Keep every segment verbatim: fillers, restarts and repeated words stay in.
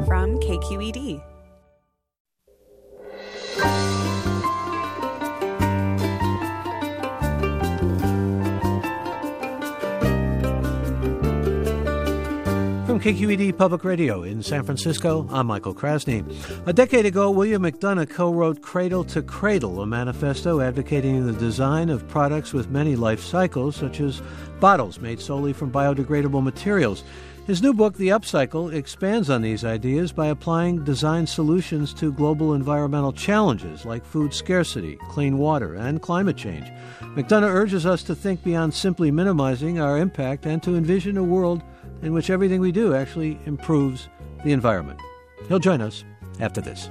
from K Q E D. From K Q E D Public Radio in San Francisco, I'm Michael Krasny. A decade ago, William McDonough co-wrote Cradle to Cradle, a manifesto advocating the design of products with many life cycles, such as bottles made solely from biodegradable materials. His new book, The Upcycle, expands on these ideas by applying design solutions to global environmental challenges like food scarcity, clean water, and climate change. McDonough urges us to think beyond simply minimizing our impact and to envision a world in which everything we do actually improves the environment. He'll join us after this.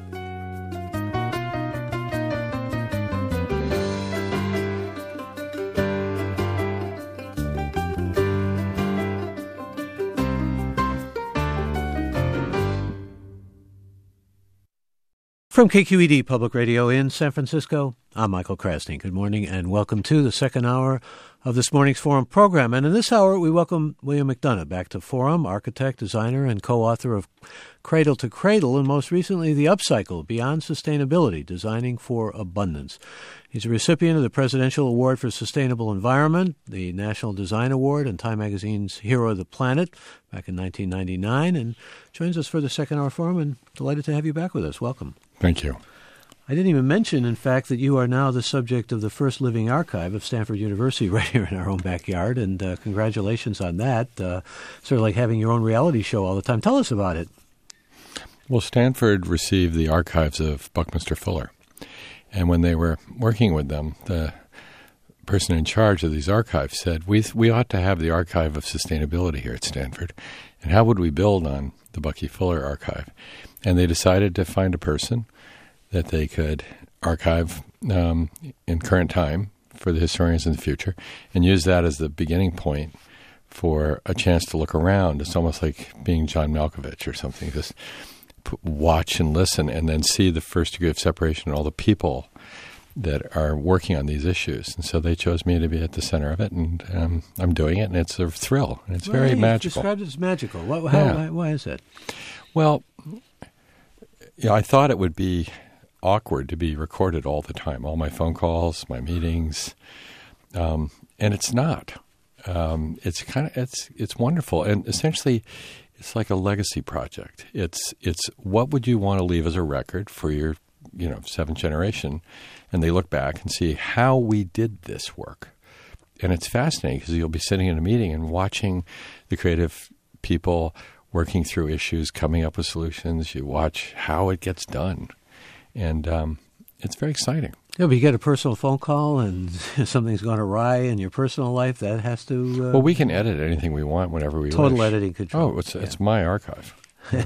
From K Q E D Public Radio in San Francisco, I'm Michael Krasny. Good morning and welcome to the second hour of this morning's Forum program. And in this hour, we welcome William McDonough back to Forum, architect, designer, and co-author of Cradle to Cradle, and most recently, The Upcycle, Beyond Sustainability, Designing for Abundance. He's a recipient of the Presidential Award for Sustainable Environment, the National Design Award, and Time Magazine's Hero of the Planet back in nineteen ninety-nine, and joins us for the second hour Forum, and delighted to have you back with us. Welcome. Thank you. I didn't even mention, in fact, that you are now the subject of the first living archive of Stanford University right here in our own backyard, and uh, congratulations on that. Uh, sort of like having your own reality show all the time. Tell us about it. Well, Stanford received the archives of Buckminster Fuller, and when they were working with them, the person in charge of these archives said, we we ought to have the archive of sustainability here at Stanford, and how would we build on the Bucky Fuller archive? And they decided to find a person that they could archive um, in current time for the historians in the future and use that as the beginning point for a chance to look around. It's almost like being John Malkovich or something. Just p- watch and listen and then see the first degree of separation and all the people that are working on these issues. And so they chose me to be at the center of it, and um, I'm doing it, and it's a thrill. And it's well, very you magical. Described it as magical. What, how, yeah. why, why is that? Well, you know, I thought it would be awkward to be recorded all the time, all my phone calls, my meetings, um, and it's not. Um, it's kind of it's it's wonderful, and essentially, it's like a legacy project. It's it's what would you want to leave as a record for your you know seventh generation, and they look back and see how we did this work, and it's fascinating because you'll be sitting in a meeting and watching the creative people working through issues, coming up with solutions. You watch how it gets done. And um, it's very exciting. Yeah, but you get a personal phone call and something's gone awry in your personal life, that has to... Uh, well, we can edit anything we want whenever we total wish. Total editing control. Oh, it's, yeah. it's my archive.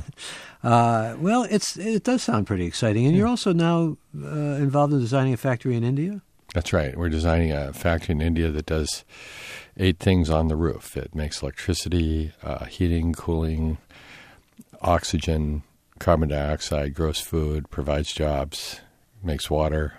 uh, well, it's it does sound pretty exciting. And you're also now uh, involved in designing a factory in India? That's right. We're designing a factory in India that does eight things on the roof. It makes electricity, uh, heating, cooling, oxygen, carbon dioxide, grows food, provides jobs, makes water.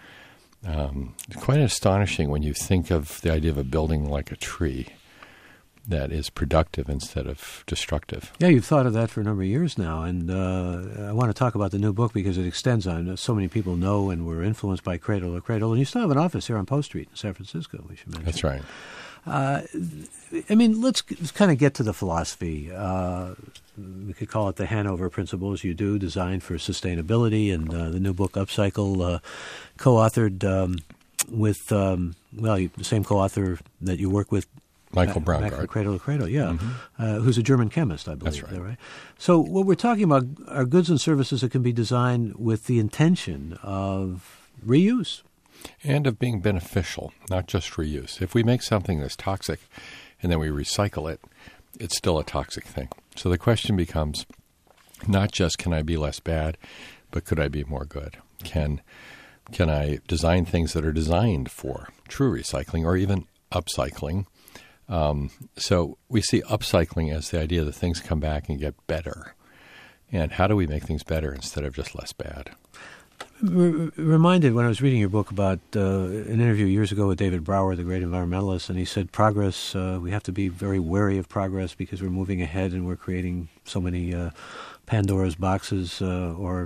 Um, it's quite astonishing when you think of the idea of a building like a tree that is productive instead of destructive. Yeah, you've thought of that for a number of years now, and uh, I want to talk about the new book because it extends on. So many people know and were influenced by Cradle to Cradle, and you still have an office here on Post Street in San Francisco, we should mention. That's right. Uh, I mean, let's, let's kind of get to the philosophy. Uh, we could call it the Hanover Principles. You do design for sustainability, and uh, the new book Upcycle, uh, co-authored um, with um, well, you, the same co-author that you work with, Michael back, back Braungart. from Cradle to Cradle. Yeah, mm-hmm. uh, who's a German chemist, I believe. That's right. Is that right? So what we're talking about are goods and services that can be designed with the intention of reuse. And of being beneficial, not just reuse. If we make something that's toxic and then we recycle it, it's still a toxic thing. So the question becomes not just can I be less bad, but could I be more good? Can can I design things that are designed for true recycling or even upcycling? Um, so we see upcycling as the idea that things come back and get better. And how do we make things better instead of just less bad? re- reminded when I was reading your book about uh, an interview years ago with David Brower, the great environmentalist, and he said progress, uh, we have to be very wary of progress because we're moving ahead and we're creating so many uh, Pandora's boxes uh, or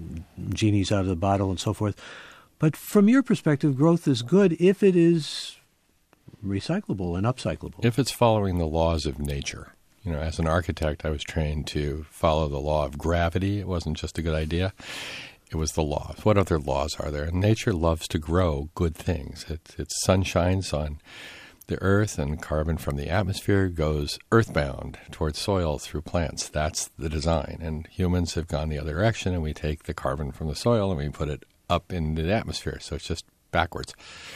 genies out of the bottle and so forth. But from your perspective, growth is good if it is recyclable and upcyclable. If it's following the laws of nature. You know, as an architect, I was trained to follow the law of gravity. It wasn't just a good idea. It was the laws. What other laws are there? And nature loves to grow good things. It, it sun shines on the earth, and carbon from the atmosphere goes earthbound towards soil through plants. That's the design. And humans have gone the other direction, and we take the carbon from the soil and we put it up into the atmosphere. So it's just backwards.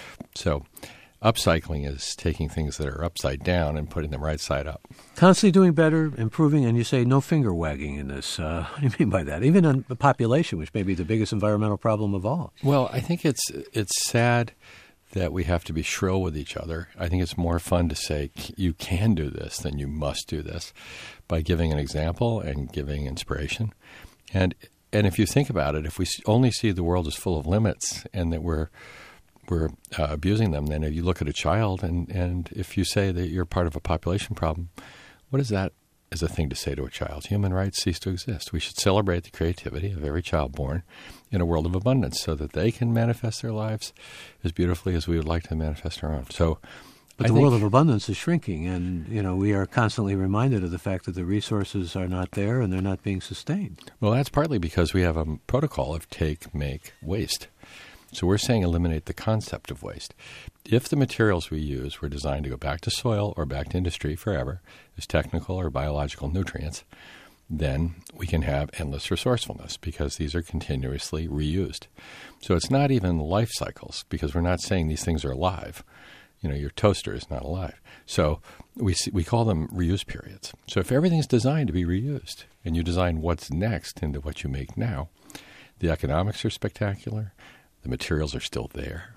So upcycling is taking things that are upside down and putting them right side up. Constantly doing better, improving, and you say no finger wagging in this. Uh, what do you mean by that? Even on the population, which may be the biggest environmental problem of all. Well, I think it's it's sad that we have to be shrill with each other. I think it's more fun to say you can do this than you must do this by giving an example and giving inspiration. And and if you think about it, if we only see the world as full of limits and that we're we're uh, abusing them, then if you look at a child and, and if you say that you're part of a population problem, what is that as a thing to say to a child? Human rights cease to exist. We should celebrate the creativity of every child born in a world of abundance so that they can manifest their lives as beautifully as we would like to manifest our own. So, But I the think, world of abundance is shrinking, and you know we are constantly reminded of the fact that the resources are not there and they're not being sustained. Well, that's partly because we have a protocol of take, make, waste. So we're saying eliminate the concept of waste. If the materials we use were designed to go back to soil or back to industry forever as technical or biological nutrients, then we can have endless resourcefulness because these are continuously reused. So it's not even life cycles because we're not saying these things are alive. You know, your toaster is not alive. So we see, we call them reuse periods. So if everything's designed to be reused and you design what's next into what you make now, the economics are spectacular. The materials are still there,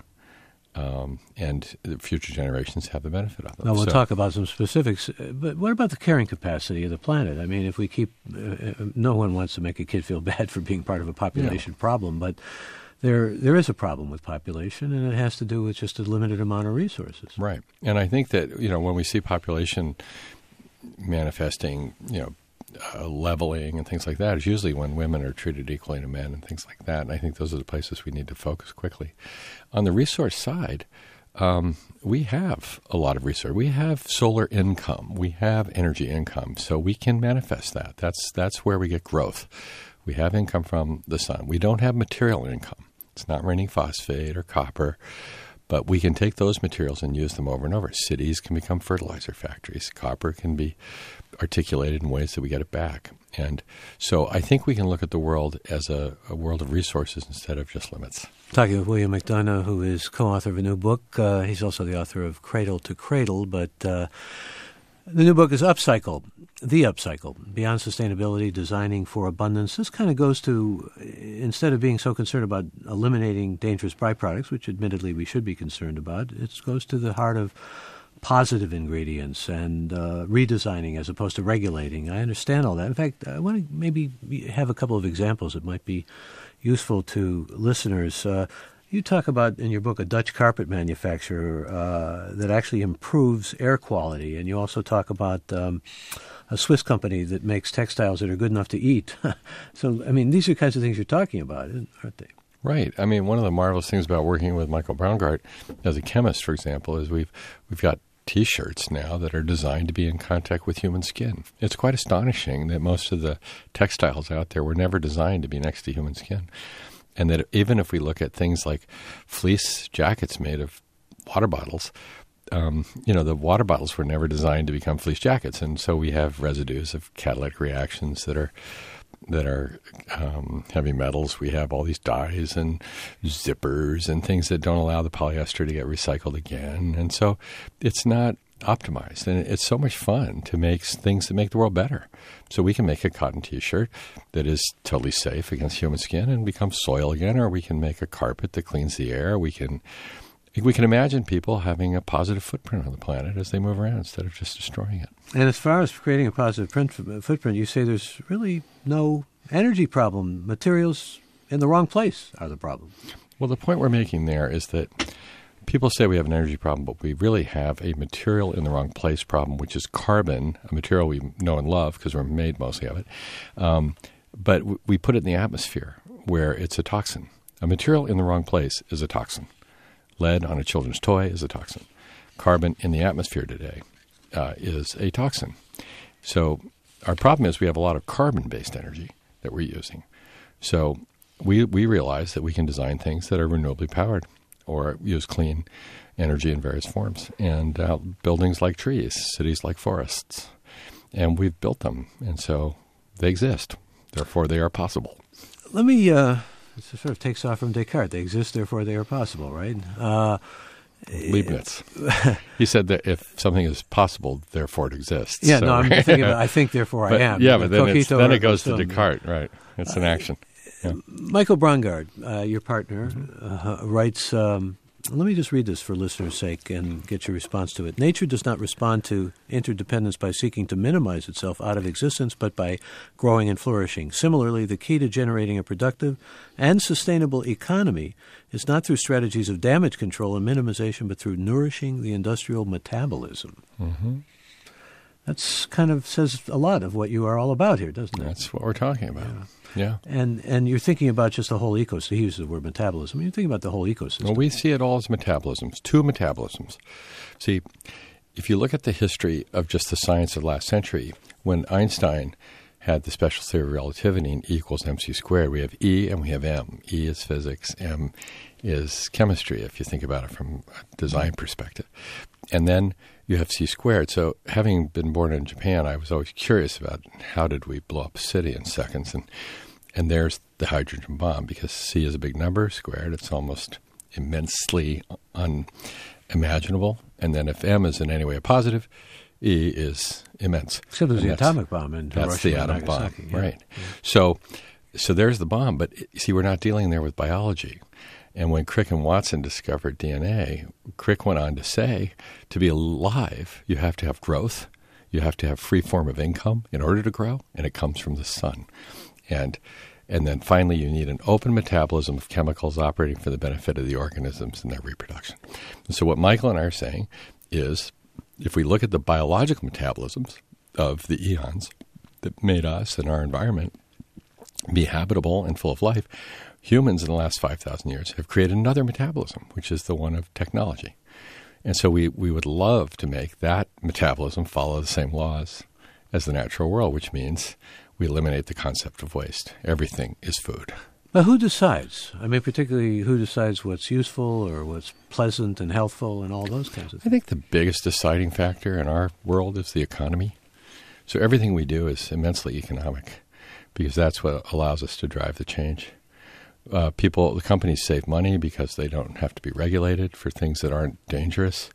um, and the future generations have the benefit of them. Well, we'll so, talk about some specifics, but what about the carrying capacity of the planet? I mean, if we keep, uh, no one wants to make a kid feel bad for being part of a population yeah. problem, but there there is a problem with population, and it has to do with just a limited amount of resources. Right, and I think that, you know, when we see population manifesting, you know, Uh, leveling and things like that is usually when women are treated equally to men and things like that. And I think those are the places we need to focus quickly. On the resource side, um, we have a lot of resource. We have solar income. We have energy income. So we can manifest that. That's that's where we get growth. We have income from the sun. We don't have material income. It's not raining phosphate or copper. But we can take those materials and use them over and over. Cities can become fertilizer factories. Copper can be articulated in ways that we get it back. And so I think we can look at the world as a, a world of resources instead of just limits. Talking with William McDonough, who is co-author of a new book. Uh, he's also the author of Cradle to Cradle, but uh, the new book is Upcycle, The Upcycle, Beyond Sustainability, Designing for Abundance. This kind of goes to, instead of being so concerned about eliminating dangerous byproducts, which admittedly we should be concerned about, it goes to the heart of positive ingredients and uh, redesigning as opposed to regulating. I understand all that. In fact, I want to maybe have a couple of examples that might be useful to listeners. Uh, you talk about in your book a Dutch carpet manufacturer uh, that actually improves air quality, and you also talk about um, a Swiss company that makes textiles that are good enough to eat. So, I mean, these are the kinds of things you're talking about, aren't they? Right. I mean, one of the marvelous things about working with Michael Braungart as a chemist, for example, is we've we've got T-shirts now that are designed to be in contact with human skin. It's quite astonishing that most of the textiles out there were never designed to be next to human skin. And that even if we look at things like fleece jackets made of water bottles, um, you know, the water bottles were never designed to become fleece jackets. And so we have residues of catalytic reactions that are that are um, heavy metals. We have all these dyes and zippers and things that don't allow the polyester to get recycled again. And so it's not optimized. And it's so much fun to make things that make the world better. So we can make a cotton T-shirt that is totally safe against human skin and become soil again, or we can make a carpet that cleans the air. We can we can imagine people having a positive footprint on the planet as they move around instead of just destroying it. And as far as creating a positive print, footprint, you say there's really no energy problem. Materials in the wrong place are the problem. Well, the point we're making there is that people say we have an energy problem, but we really have a material in the wrong place problem, which is carbon, a material we know and love because we're made mostly of it. Um, but w- we put it in the atmosphere where it's a toxin. A material in the wrong place is a toxin. Lead on a children's toy is a toxin. Carbon in the atmosphere today uh, is a toxin. So our problem is we have a lot of carbon-based energy that we're using. So we we realize that we can design things that are renewably powered or use clean energy in various forms. And uh, buildings like trees, cities like forests. And we've built them. And so they exist. Therefore, they are possible. Let me, uh, this sort of takes off from Descartes. They exist, therefore they are possible, right? Uh, Leibniz. He said that if something is possible, therefore it exists. Yeah, so, no, I'm thinking about, I think, therefore but, I am. Yeah, but then, it's, then it goes to film. Descartes, right? It's an action. Yeah. Michael Braungard, uh, your partner, uh, writes, um, let me just read this for listeners' sake and get your response to it. Nature does not respond to interdependence by seeking to minimize itself out of existence, but by growing and flourishing. Similarly, the key to generating a productive and sustainable economy is not through strategies of damage control and minimization, but through nourishing the industrial metabolism. Mm-hmm. That's kind of says a lot of what you are all about here, doesn't it? That's what we're talking about. Yeah. Yeah. And and you're thinking about just the whole ecosystem. He uses the word metabolism. You're thinking about the whole ecosystem. Well, we see it all as metabolisms, two metabolisms. See, if you look at the history of just the science of the last century, when Einstein had the special theory of relativity and E equals mc squared, we have E and we have M. E is physics, M is chemistry, if you think about it from a design perspective. And then you have C squared. So having been born in Japan, I was always curious about how did we blow up a city in seconds. And and there's the hydrogen bomb, because C is a big number, squared. It's almost immensely unimaginable. And then if M is in any way a positive, E is immense. Except there's and the atomic bomb in That's Hiroshima the atom and bomb, Nagasaki, yeah. right. Yeah. So, so there's the bomb. But see, we're not dealing there with biology. And when Crick and Watson discovered D N A, Crick went on to say, to be alive, you have to have growth. You have to have free form of income in order to grow, and it comes from the sun. And and then finally, you need an open metabolism of chemicals operating for the benefit of the organisms and their reproduction. And so what Michael and I are saying is, if we look at the biological metabolisms of the eons that made us and our environment be habitable and full of life, humans in the last five thousand years have created another metabolism, which is the one of technology. And so we, we would love to make that metabolism follow the same laws as the natural world, which means we eliminate the concept of waste. Everything is food. But who decides? I mean, particularly who decides what's useful or what's pleasant and healthful and all those kinds of things? I think the biggest deciding factor in our world is the economy. So everything we do is immensely economic, because that's what allows us to drive the change. Uh, people, the companies save money because they don't have to be regulated for things that aren't dangerous.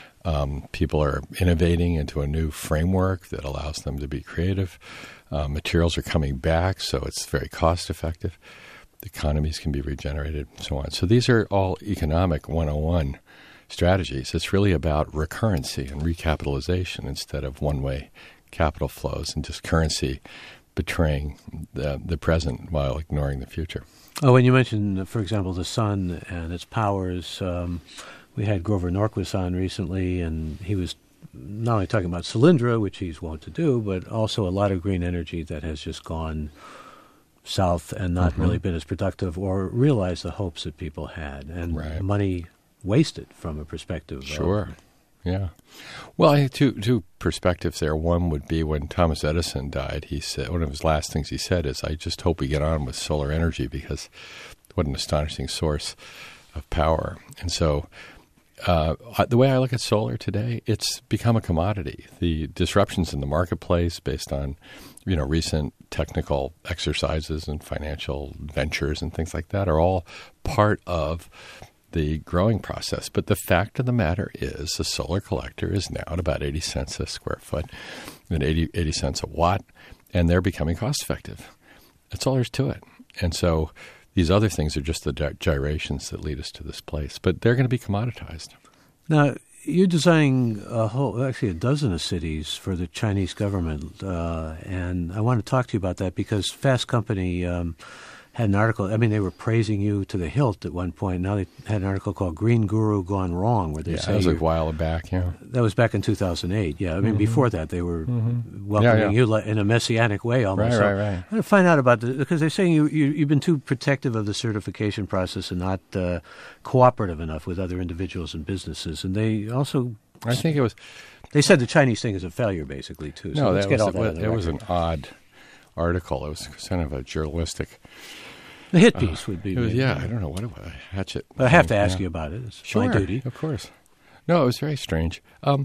Um, people are innovating into a new framework that allows them to be creative. Uh, materials are coming back, so it's very cost effective. The economies can be regenerated, and so on. So these are all economic one oh one strategies. It's really about recurrency and recapitalization instead of one-way capital flows and just currency betraying the, the present while ignoring the future. Oh, when you mentioned, for example, the sun and its powers, um, we had Grover Norquist on recently, and he was not only talking about Solyndra, which he's wont to do, but also a lot of green energy that has just gone south and not mm-hmm. really been as productive or realized the hopes that people had, and right. money wasted from a perspective. Sure. Of, Yeah. Well, I have two, two perspectives there. One would be when Thomas Edison died, he said, one of his last things he said is, I just hope we get on with solar energy, because what an astonishing source of power. And so uh, the way I look at solar today, it's become a commodity. The disruptions in the marketplace based on, you know, recent technical exercises and financial ventures and things like that are all part of the growing process. But the fact of the matter is the solar collector is now at about eighty cents a square foot and eighty, eighty cents a watt, and they're becoming cost effective. That's all there's to it. And so these other things are just the gy- gyrations that lead us to this place, but they're going to be commoditized. Now, you're designing a whole, actually a dozen of cities for the Chinese government, uh, and I want to talk to you about that because Fast Company um, had an article. I mean, they were praising you to the hilt at one point. Now they had an article called "Green Guru Gone Wrong," where they Yeah, say that was a you're- while back, yeah. that was back in two thousand eight. Yeah, I mean, Mhm. before that, they were Mhm. welcoming Yeah, yeah. you li- in a messianic way almost. Right, So right, right. I'm going to find out about this because they're saying you, you, you've been too protective of the certification process and not uh, cooperative enough with other individuals and businesses. And they also, I think it was... they said the Chinese thing is a failure, basically, too. So No, let's that get was, all that on it, the it was an record. odd article. It was kind of a journalistic... The hit piece would be. It was, maybe. yeah, I don't know what it was. Hatchet. But I have to thing, ask yeah. you about it. It's Sure, my duty. of course. No, it was very strange. Um,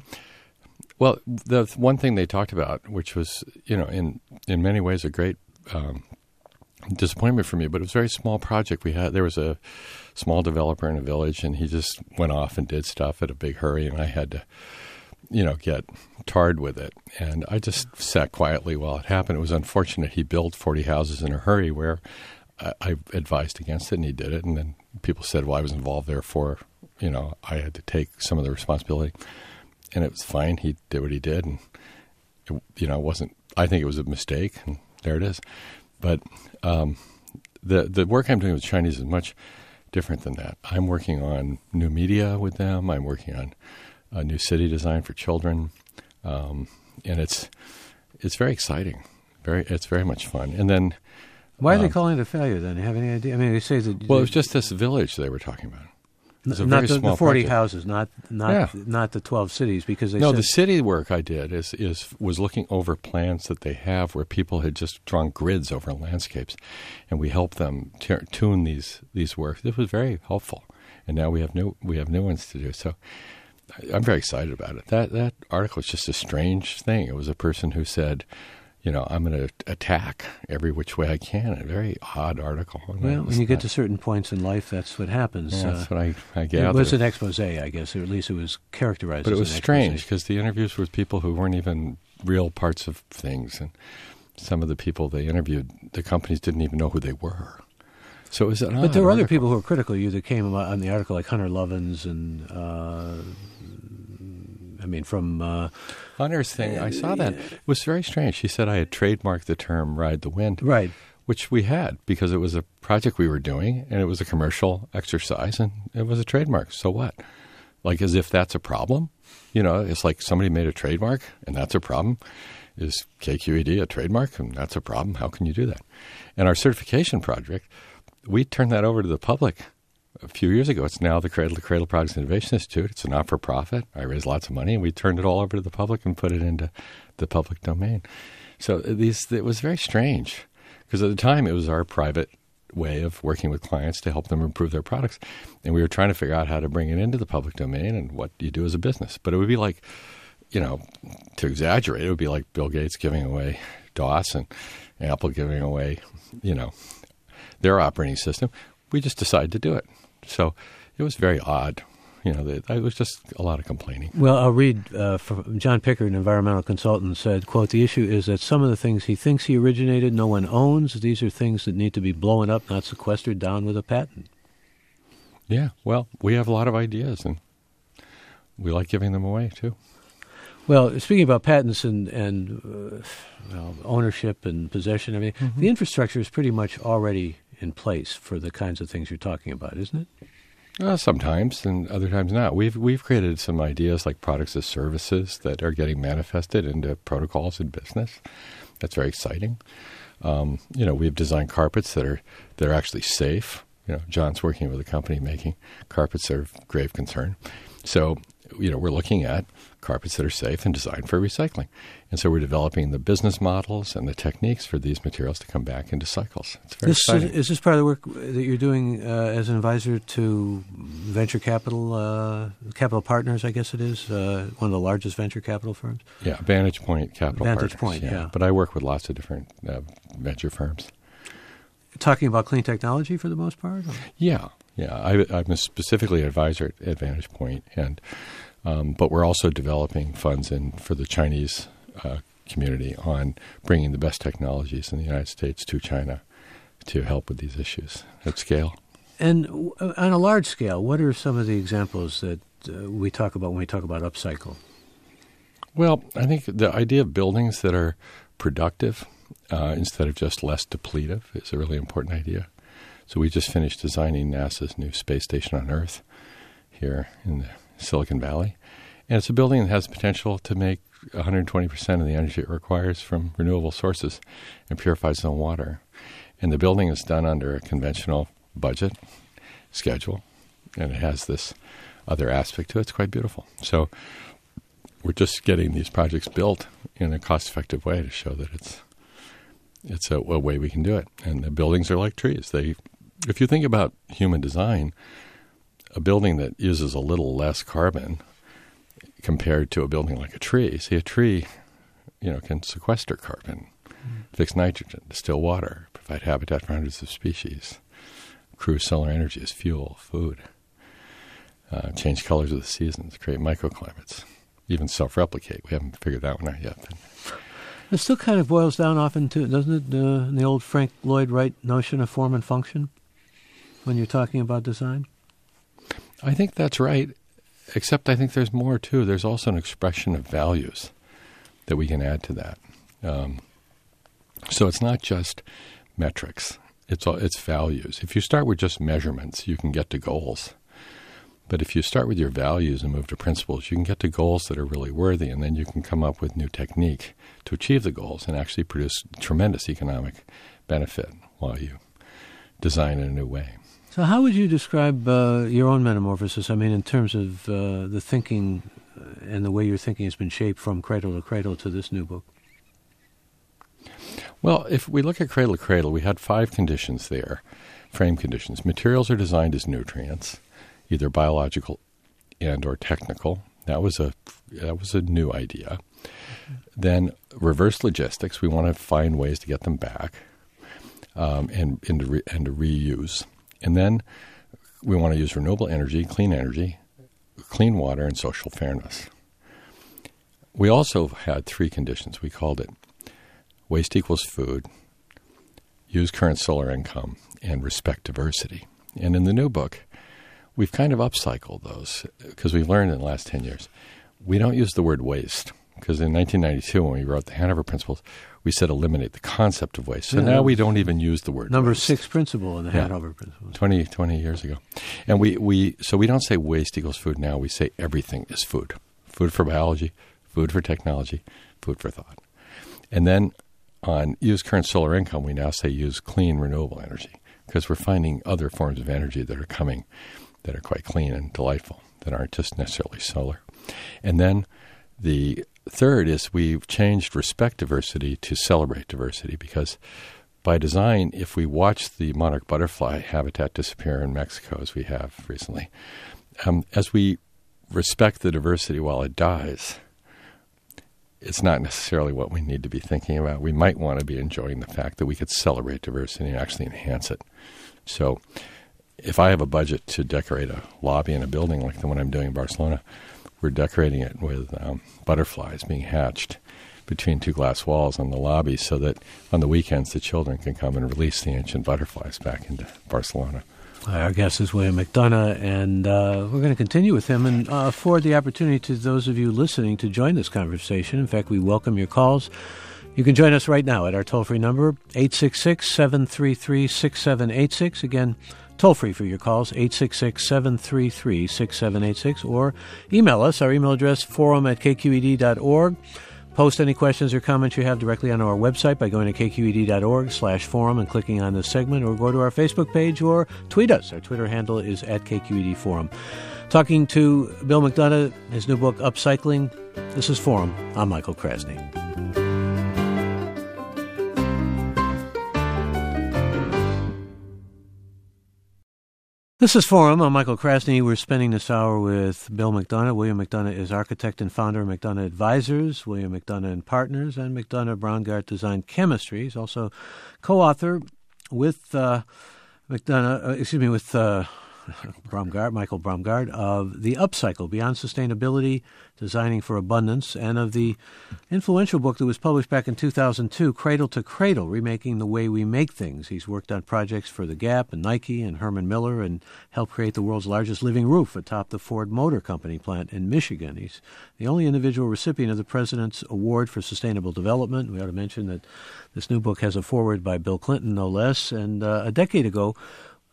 well, the th- one thing they talked about, which was, you know, in in many ways a great um, disappointment for me, but it was a very small project we had. There was a small developer in a village, and he just went off and did stuff at a big hurry, and I had to, you know, get tarred with it. And I just sat quietly while it happened. It was unfortunate. He built forty houses in a hurry where I, I advised against it, and he did it. And then people said, well, I was involved, therefore, you know, I had to take some of the responsibility. And it was fine. He did what he did. And, it, you know, it wasn't, I think it was a mistake, and there it is. But um, the the work I'm doing with Chinese is much different than that. I'm working on new media with them. I'm working on a new city design for children. Um, and it's it's very exciting. Very, It's very much fun. And then... Why are they um, calling it a failure, then? Do you have any idea? I mean, they say that... Well, it was just this village they were talking about. It was a not very the, small the forty project. houses, not not Yeah. not the twelve cities, because they No, said... the city work I did is, is was looking over plans that they have where people had just drawn grids over landscapes, and we helped them t- tune these these works. This was very helpful, and now we have new we have new ones to do. So I- I'm very excited about it. That that article was just a strange thing. It was a person who said, you know, I'm going to attack every which way I can. A very odd article. And Well, it when was you get not- to certain points in life, that's what happens. yeah, that's Uh, what I I it gathered. was an expose, I guess, or at least it was characterized But as it was an strange expose. because the interviews were with people who weren't even real parts of things, and some of the people they interviewed, the companies didn't even know who they were. So it was an But there were odd other article. people who were critical of you that came on the article, like Hunter Lovins and, uh, I mean, from... Uh, Hunter's thing, I saw that. It was very strange. She said I had trademarked the term "ride the wind," right. which we had because it was a project we were doing, and it was a commercial exercise, and it was a trademark. So what? Like, as if that's a problem? You know, it's like somebody made a trademark, and that's a problem. Is K Q E D a trademark, and that's a problem? How can you do that? And our certification project, we turned that over to the public a few years ago. It's now the Cradle to Cradle Products Innovation Institute. It's a not-for-profit. I raised lots of money, and we turned it all over to the public and put it into the public domain. So these, it was very strange because at the time it was our private way of working with clients to help them improve their products. And we were trying to figure out how to bring it into the public domain and what you do as a business. But it would be like, you know, to exaggerate, it would be like Bill Gates giving away DOS and Apple giving away, you know, their operating system. We just decided to do it. So it was very odd. You know, it was just a lot of complaining. Well, I'll read uh, from John Pickard, an environmental consultant, said, quote, "The issue is that some of the things he thinks he originated, no one owns. These are things that need to be blown up, not sequestered down with a patent." Yeah, well, we have a lot of ideas, and we like giving them away, too. Well, speaking about patents and, and uh, well, ownership and possession, I mean, Mm-hmm. the infrastructure is pretty much already in place for the kinds of things you're talking about, isn't it? Uh, sometimes, and other times not. We've we've created some ideas like products as services that are getting manifested into protocols in business. That's very exciting. Um, you know, we've designed carpets that are that are actually safe. You know, John's working with a company making carpets that are of grave concern. So, you know, we're looking at carpets that are safe and designed for recycling. And so we're developing the business models and the techniques for these materials to come back into cycles. It's very This, exciting. is this part of the work that you're doing uh, as an advisor to venture capital, uh, capital partners, I guess it is, uh, one of the largest venture capital firms? Yeah, Vantage Point Capital Vantage Partners, Point, yeah. But I work with lots of different uh, venture firms. Talking about clean technology for the most part? Or? Yeah, yeah. I, I'm specifically an advisor at, at Vantage Point, and um, but we're also developing funds in for the Chinese uh, community on bringing the best technologies in the United States to China to help with these issues at scale. And w- on a large scale, what are some of the examples that uh, we talk about when we talk about upcycle? Well, I think the idea of buildings that are productive uh, instead of just less depletive is a really important idea. So we just finished designing NASA's new space station on Earth here in the Silicon Valley. And it's a building that has potential to make one hundred twenty percent of the energy it requires from renewable sources and purifies its own water. And the building is done under a conventional budget schedule, and it has this other aspect to it. It's quite beautiful. So we're just getting these projects built in a cost-effective way to show that it's it's a, a way we can do it. And the buildings are like trees. They, if you think about human design, a building that uses a little less carbon compared to a building like a tree. See, a tree, you know, can sequester carbon, mm. fix nitrogen, distill water, provide habitat for hundreds of species, accrue solar energy as fuel, food, uh, change colors of the seasons, create microclimates, even self-replicate. We haven't figured that one out yet. But it still kind of boils down often to, doesn't it, uh, the old Frank Lloyd Wright notion of form and function when you're talking about design? I think that's right. Except I think there's more, too. There's also an expression of values that we can add to that. Um, so it's not just metrics. It's all, it's values. If you start with just measurements, you can get to goals. But if you start with your values and move to principles, you can get to goals that are really worthy, and then you can come up with new technique to achieve the goals and actually produce tremendous economic benefit while you design in a new way. So how would you describe uh, your own metamorphosis? I mean, in terms of uh, the thinking and the way your thinking has been shaped from cradle to cradle to this new book? Well, if we look at cradle to cradle, we had five conditions there, frame conditions. Materials are designed as nutrients, either biological and or technical. That was a that was a new idea. Mm-hmm. Then reverse logistics. We want to find ways to get them back um, and, and, to re, and to reuse. And then we want to use renewable energy, clean energy, clean water, and social fairness. We also had three conditions. We called it waste equals food, use current solar income, and respect diversity. And in the new book, we've kind of upcycled those because we've learned in the last ten years. We don't use the word waste because in nineteen ninety-two, when we wrote the Hanover Principles, we said eliminate the concept of waste. So yeah, now we don't even use the word number waste. six principle in the yeah. Hanover Principles. twenty, twenty years ago. And we, we so we don't say waste equals food now. We say everything is food. Food for biology, food for technology, food for thought. And then on use current solar income, we now say use clean renewable energy because we're finding other forms of energy that are coming that are quite clean and delightful that aren't just necessarily solar. And then the third is we've changed respect diversity to celebrate diversity because by design, if we watch the monarch butterfly habitat disappear in Mexico, as we have recently, um, as we respect the diversity while it dies, it's not necessarily what we need to be thinking about. We might want to be enjoying the fact that we could celebrate diversity and actually enhance it. So if I have a budget to decorate a lobby in a building like the one I'm doing in Barcelona, we're decorating it with um, butterflies being hatched between two glass walls on the lobby so that on the weekends the children can come and release the ancient butterflies back into Barcelona. Our guest is William McDonough, and uh, we're going to continue with him and uh, afford the opportunity to those of you listening to join this conversation. In fact, we welcome your calls. You can join us right now at our toll-free number, eight six six, seven three three, six seven eight six. Again, toll-free for your calls, eight six six, seven three three, six seven eight six, or email us. Our email address, forum at k q e d dot org. Post any questions or comments you have directly on our website by going to k q e d dot org slash forum and clicking on this segment, or go to our Facebook page or tweet us. Our Twitter handle is at K Q E D Forum. Talking to Bill McDonough, his new book, Upcycling. This is Forum. I'm Michael Krasny. This is Forum. I'm Michael Krasny. We're spending this hour with Bill McDonough. William McDonough is architect and founder of McDonough Advisors, William McDonough and Partners, and McDonough Braungart Design Chemistry. He's also co-author with uh, McDonough, uh, excuse me, with uh, Braungart, Michael Braungart, of The Upcycle, Beyond Sustainability, Designing for Abundance, and of the influential book that was published back in two thousand two, Cradle to Cradle, Remaking the Way We Make Things. He's worked on projects for The Gap and Nike and Herman Miller and helped create the world's largest living roof atop the Ford Motor Company plant in Michigan. He's the only individual recipient of the President's Award for Sustainable Development. We ought to mention that this new book has a foreword by Bill Clinton, no less, and uh, a decade ago,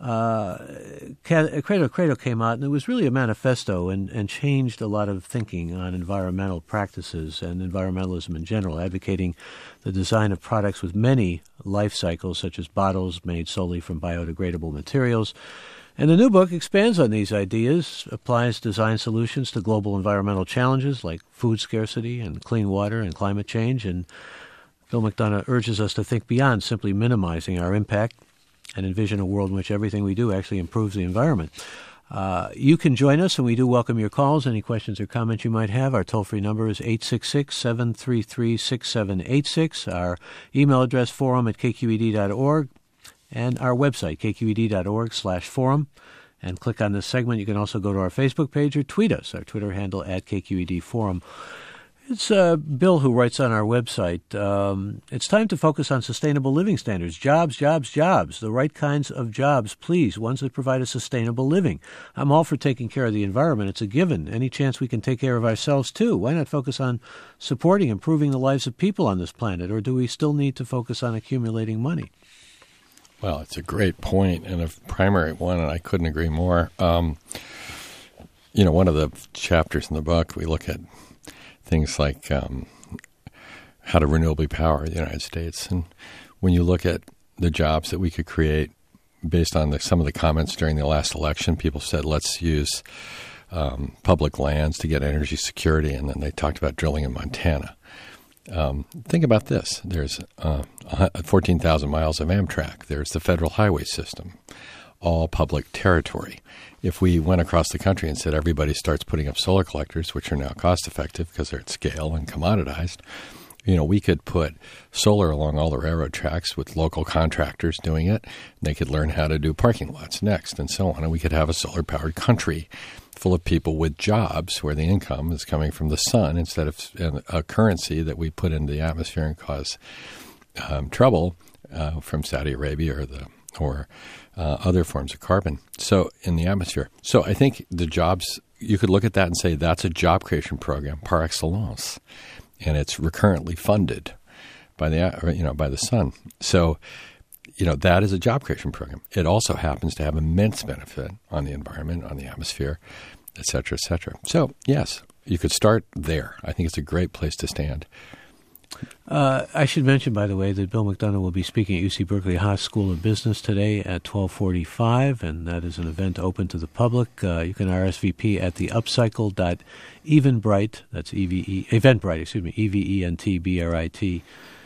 uh, Cradle to Cradle came out, and it was really a manifesto and, and changed a lot of thinking on environmental practices and environmentalism in general, advocating the design of products with many life cycles, such as bottles made solely from biodegradable materials. And the new book expands on these ideas, applies design solutions to global environmental challenges like food scarcity and clean water and climate change. And Bill McDonough urges us to think beyond simply minimizing our impact and envision a world in which everything we do actually improves the environment. Uh, you can join us, and we do welcome your calls. Any questions or comments you might have. Our toll-free number is eight six six, seven three three, six seven eight six. Our email address, forum at k q e d dot org. And our website, k q e d dot org slash forum. And click on this segment. You can also go to our Facebook page or tweet us. Our Twitter handle at K Q E D Forum. It's uh, Bill who writes on our website, um, it's time to focus on sustainable living standards. Jobs, jobs, jobs. The right kinds of jobs, please. Ones that provide a sustainable living. I'm all for taking care of the environment. It's a given. Any chance we can take care of ourselves, too. Why not focus on supporting, improving the lives of people on this planet? Or do we still need to focus on accumulating money? Well, it's a great point and a primary one, and I couldn't agree more. Um, you know, one of the chapters in the book, we look at things like um, how to renewably power the United States. And when you look at the jobs that we could create based on the, some of the comments during the last election, people said, let's use um, public lands to get energy security. And then they talked about drilling in Montana. Um, think about this. There's uh, fourteen thousand miles of Amtrak. There's the federal highway system, all public territory. If we went across the country and said everybody starts putting up solar collectors, which are now cost-effective because they're at scale and commoditized, you know, we could put solar along all the railroad tracks with local contractors doing it. They could learn how to do parking lots next and so on. And we could have a solar-powered country full of people with jobs where the income is coming from the sun instead of a currency that we put into the atmosphere and cause um, trouble uh, from Saudi Arabia or the or uh, other forms of carbon. So in the atmosphere. So I think the jobs, you could look at that and say that's a job creation program par excellence, and it's recurrently funded by the you know by the sun. So you know that is a job creation program. It also happens to have immense benefit on the environment, on the atmosphere, et cetera, et cetera. So yes, you could start there. I think it's a great place to stand. Uh, I should mention, by the way, that Bill McDonough will be speaking at U C Berkeley Haas School of Business today at twelve forty-five, and that is an event open to the public. Uh, you can R S V P at the upcycle dot eventbrite, that's E V E, Eventbrite, excuse me, E V E N T B R I T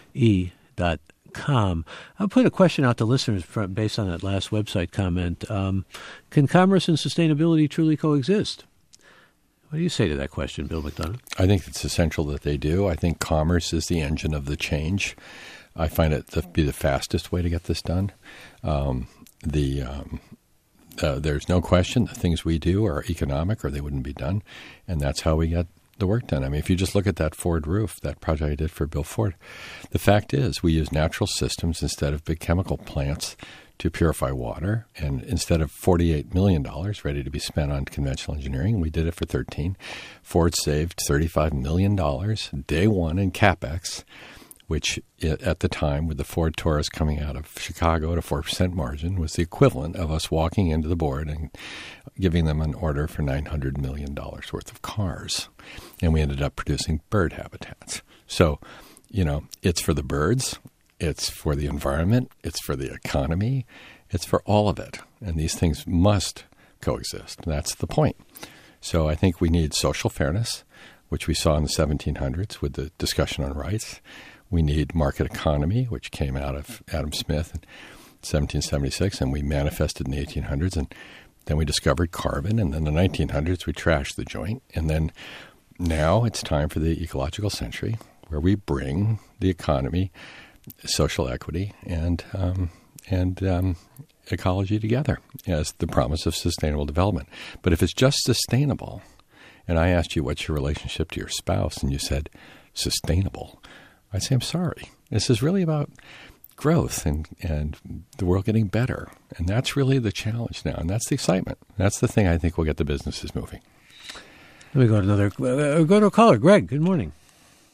E dot com. I'll put a question out to listeners from, based on that last website comment. Um, can commerce and sustainability truly coexist? What do you say to that question, Bill McDonough? I think it's essential that they do. I think commerce is the engine of the change. I find it to be the fastest way to get this done. Um, the um, uh, there's no question the things we do are economic or they wouldn't be done, and that's how we get the work done. I mean, if you just look at that Ford roof, that project I did for Bill Ford, the fact is we use natural systems instead of big chemical plants to purify water. And instead of forty-eight million dollars ready to be spent on conventional engineering, we did it for thirteen. Ford saved thirty-five million dollars day one in CapEx, which at the time with the Ford Taurus coming out of Chicago at a four percent margin was the equivalent of us walking into the board and giving them an order for nine hundred million dollars worth of cars. And we ended up producing bird habitats. So, you know, it's for the birds. It's for the environment. It's for the economy. It's for all of it. And these things must coexist. That's the point. So I think we need social fairness, which we saw in the seventeen hundreds with the discussion on rights. We need market economy, which came out of Adam Smith in seventeen seventy-six, and we manifested in the eighteen hundreds. And then we discovered carbon. And then in the nineteen hundreds, we trashed the joint. And then now it's time for the ecological century, where we bring the economy, social equity, and um, and um, ecology together as the promise of sustainable development. But if it's just sustainable, and I asked you what's your relationship to your spouse, and you said sustainable, I'd say I'm sorry. This is really about growth and, and the world getting better. And that's really the challenge now, and that's the excitement. That's the thing I think will get the businesses moving. Let me go to another. Uh, go to a caller. Greg, good morning.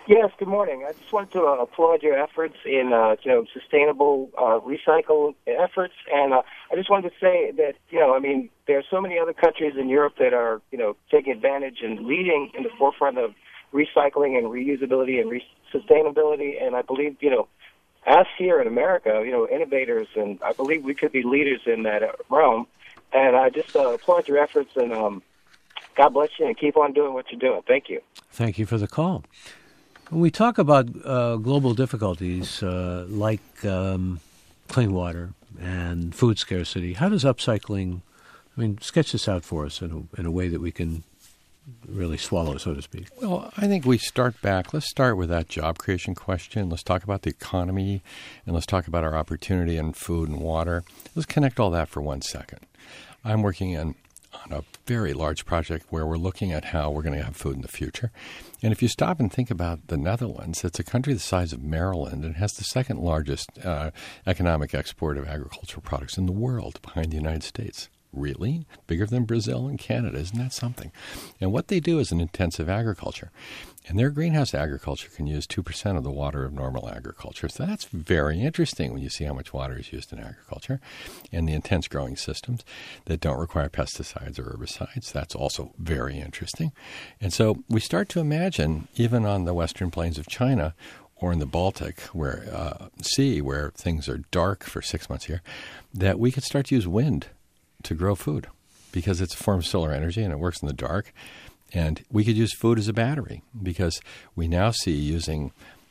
Yes, good morning. I just wanted to uh, applaud your efforts in, uh, you know, sustainable uh, recycle efforts, and uh, I just wanted to say that, you know, I mean, there are so many other countries in Europe that are, you know, taking advantage and leading in the forefront of recycling and reusability and re- sustainability, and I believe, you know, us here in America, you know, innovators, and I believe we could be leaders in that realm, and I just uh, applaud your efforts, and um, God bless you, and keep on doing what you're doing. Thank you. Thank you for the call. When we talk about uh, global difficulties uh, like um, clean water and food scarcity, how does upcycling, I mean, sketch this out for us in a, in a way that we can really swallow, so to speak? Well, I think we start back. Let's start with that job creation question. Let's talk about the economy, and let's talk about our opportunity in food and water. Let's connect all that for one second. I'm working in on a very large project where we're looking at how we're going to have food in the future. And if you stop and think about the Netherlands, it's a country the size of Maryland and has the second largest uh, economic export of agricultural products in the world behind the United States. Really? Bigger than Brazil and Canada. Isn't that something? And what they do is an intensive agriculture. And their greenhouse agriculture can use two percent of the water of normal agriculture. So that's very interesting when you see how much water is used in agriculture and the intense growing systems that don't require pesticides or herbicides. That's also very interesting. And so we start to imagine, even on the western plains of China or in the Baltic where uh, Sea, where things are dark for six months here, that we could start to use wind to grow food because it's a form of solar energy and it works in the dark. And we could use food as a battery because we now see using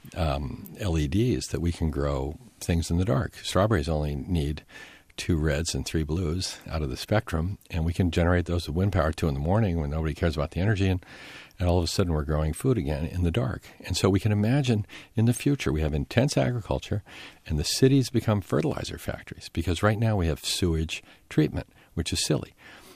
um, L E Ds that we can grow things in the dark. Strawberries only need two reds and three blues out of the spectrum, and we can generate those with wind power two in the morning when nobody cares about the energy, and, and all of a sudden we're growing food again in the dark. And so we can imagine in the future we have intense agriculture and the cities become fertilizer factories because right now we have sewage treatment, which is silly.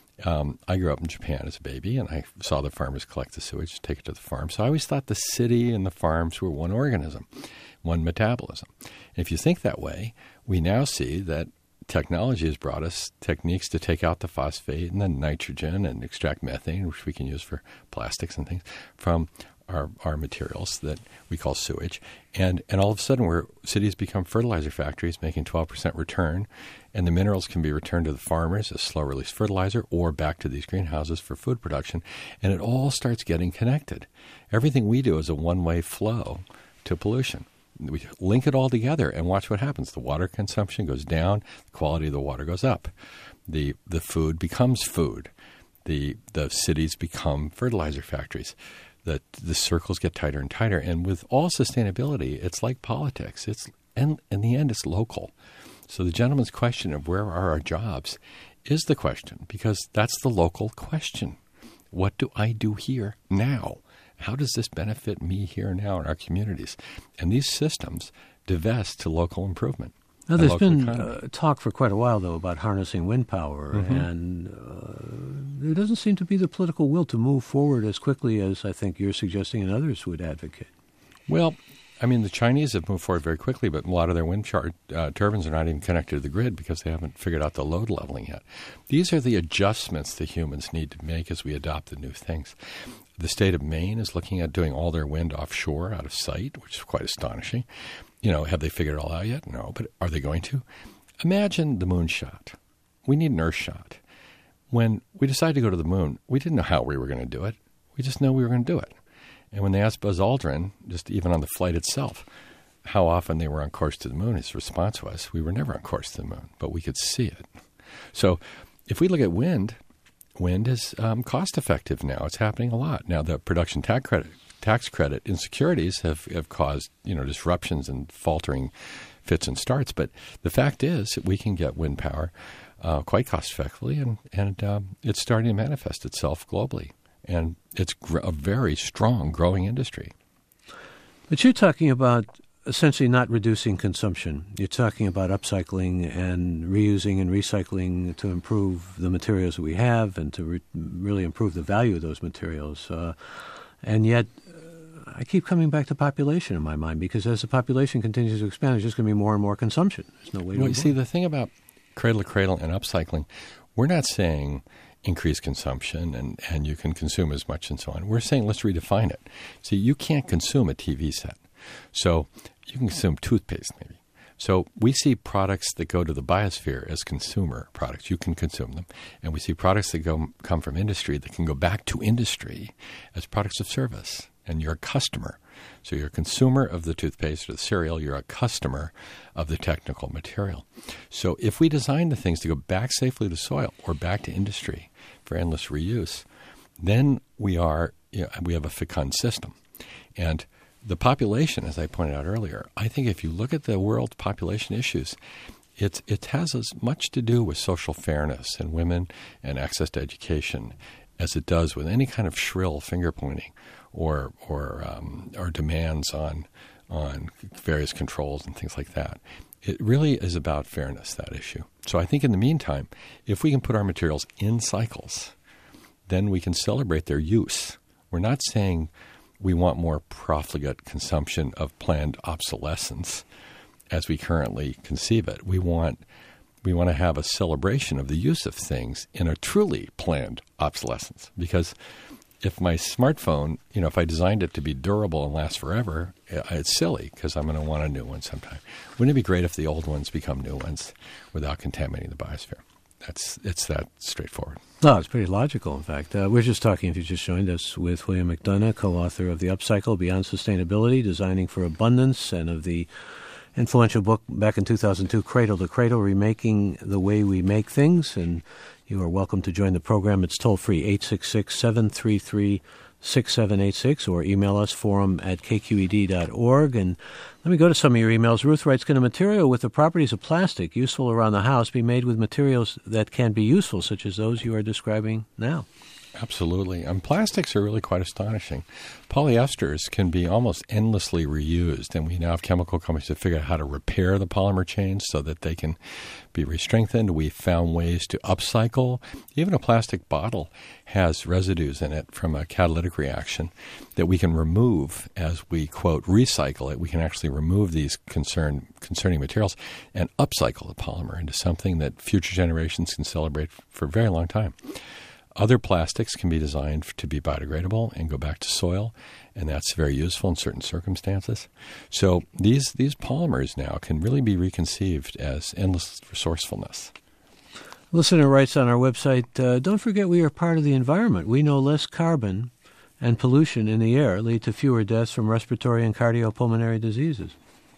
Um, I grew up in Japan as a baby, and I saw the farmers collect the sewage, take it to the farm. So I always thought the city and the farms were one organism, one metabolism. And if you think that way, we now see that technology has brought us techniques to take out the phosphate and the nitrogen and extract methane, which we can use for plastics and things, from our, our materials that we call sewage. And, and all of a sudden, we're, cities become fertilizer factories, making twelve percent return. And the minerals can be returned to the farmers as slow-release fertilizer or back to these greenhouses for food production. And it all starts getting connected. Everything we do is a one-way flow to pollution. We link it all together and watch what happens. The water consumption goes down. The quality of the water goes up. The the food becomes food. The the cities become fertilizer factories. The, the circles get tighter and tighter. And with all sustainability, it's like politics. It's and in the end, it's local. So the gentleman's question of where are our jobs is the question, because that's the local question. What do I do here now? How does this benefit me here now in our communities? And these systems divest to local improvement. Now, there's been uh, talk for quite a while, though, about harnessing wind power, mm-hmm. and uh, there doesn't seem to be the political will to move forward as quickly as I think you're suggesting and others would advocate. Well, I mean, the Chinese have moved forward very quickly, but a lot of their wind char- uh, turbines are not even connected to the grid because they haven't figured out the load leveling yet. These are the adjustments that humans need to make as we adopt the new things. The state of Maine is looking at doing all their wind offshore out of sight, which is quite astonishing. You know, have they figured it all out yet? No, but are they going to? Imagine the moon shot. We need an Earth shot. When we decided to go to the moon, we didn't know how we were going to do it. We just know we were going to do it. And when they asked Buzz Aldrin, just even on the flight itself, how often they were on course to the moon, his response was, we were never on course to the moon, but we could see it. So if we look at wind, wind is um, cost-effective now. It's happening a lot. Now, the production tax credit, tax credit insecurities have, have caused, you know, disruptions and faltering fits and starts. But the fact is that we can get wind power uh, quite cost-effectively, and, and um, it's starting to manifest itself globally. And it's gr- a very strong growing industry. But you're talking about essentially not reducing consumption. You're talking about upcycling and reusing and recycling to improve the materials that we have and to re- really improve the value of those materials. Uh, and yet, uh, I keep coming back to population in my mind, because as the population continues to expand, there's just going to be more and more consumption. There's no way to Well, you see, the thing about cradle to cradle and upcycling, we're not saying increase consumption and, and you can consume as much and so on. We're saying let's redefine it. See, you can't consume a T V set. So you can consume toothpaste maybe. So we see products that go to the biosphere as consumer products. You can consume them. And we see products that go come from industry that can go back to industry as products of service. And you're a customer. So you're a consumer of the toothpaste or the cereal. You're a customer of the technical material. So if we design the things to go back safely to soil or back to industry for endless reuse, then we are you know, we have a fecund system. And the population, as I pointed out earlier, I think if you look at the world's population issues, it's, it has as much to do with social fairness and women and access to education as it does with any kind of shrill finger pointing or or um, or demands on on various controls and things like that. It really is about fairness, that issue. So I think in the meantime, if we can put our materials in cycles, then we can celebrate their use. We're not saying we want more profligate consumption of planned obsolescence as we currently conceive it. We want we want to have a celebration of the use of things in a truly planned obsolescence. Because if my smartphone, you know, if I designed it to be durable and last forever, it's silly because I'm going to want a new one sometime. Wouldn't it be great if the old ones become new ones without contaminating the biosphere? That's it's that straightforward. No, it's pretty logical, in fact. Uh, we're just talking, if you just joined us, with William McDonough, co-author of The Upcycle, Beyond Sustainability, Designing for Abundance, and of the influential book back in two thousand two, Cradle to Cradle, Remaking the Way We Make Things. And you are welcome to join the program. It's toll-free, eight six six, seven three three, six seven eight six, or email us, forum at k q e d dot org. And let me go to some of your emails. Ruth writes, can a material with the properties of plastic useful around the house be made with materials that can be useful, such as those you are describing now? Absolutely. And plastics are really quite astonishing. Polyesters can be almost endlessly reused, and we now have chemical companies that figure out how to repair the polymer chains so that they can be re-strengthened. We've found ways to upcycle. Even a plastic bottle has residues in it from a catalytic reaction that we can remove as we, quote, recycle it. We can actually remove these concern, concerning materials and upcycle the polymer into something that future generations can celebrate for a very long time. Other plastics can be designed to be biodegradable and go back to soil, and that's very useful in certain circumstances. So these these polymers now can really be reconceived as endless resourcefulness. Listener writes on our website, uh, don't forget we are part of the environment. We know less carbon and pollution in the air lead to fewer deaths from respiratory and cardiopulmonary diseases.